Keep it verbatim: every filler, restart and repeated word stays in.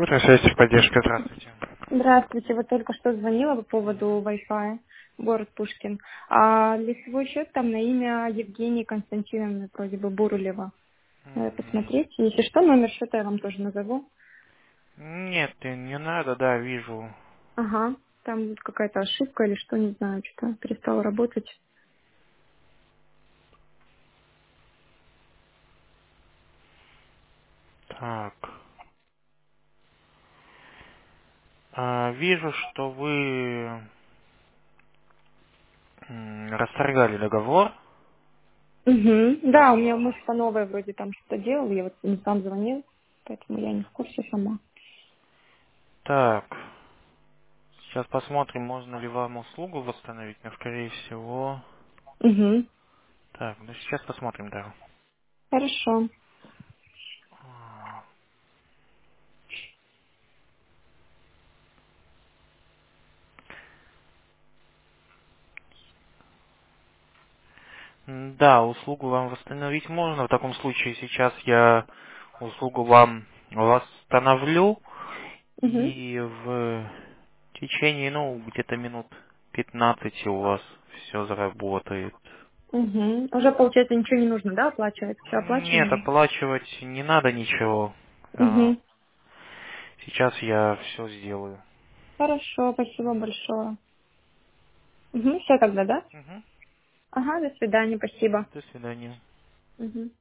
Связь поддержка, здравствуйте. Здравствуйте, вот только что звонила по поводу Wi-Fi, город Пушкин. А лицевой счет там на имя Евгении Константиновны, вроде бы Бурулева. Надо Мгм. посмотреть. Если что, номер счета я вам тоже назову. Нет, и не надо, да, вижу. Ага, там вот какая-то ошибка или что, не знаю, что-то перестало работать. Так. А, вижу, что вы м, расторгали договор. Угу. Так. Да, у меня муж по новой вроде там что-то делал, я вот не сам звонил, поэтому я не в курсе сама. Так. Сейчас посмотрим, можно ли вам услугу восстановить, но скорее всего. Угу. Так, ну сейчас посмотрим, да. Хорошо. А, м, Да, услугу вам восстановить можно. В таком случае сейчас я услугу вам восстановлю. Угу. И в течение, ну, где-то минут пятнадцати у вас все заработает. Угу. Уже, получается, ничего не нужно, да, оплачивать? Все Нет, оплачено? оплачивать не надо ничего. А, Угу. Сейчас я все сделаю. Хорошо, спасибо большое. Угу, все тогда, да? Мгм. Ага, до свидания, спасибо. До свидания. Угу.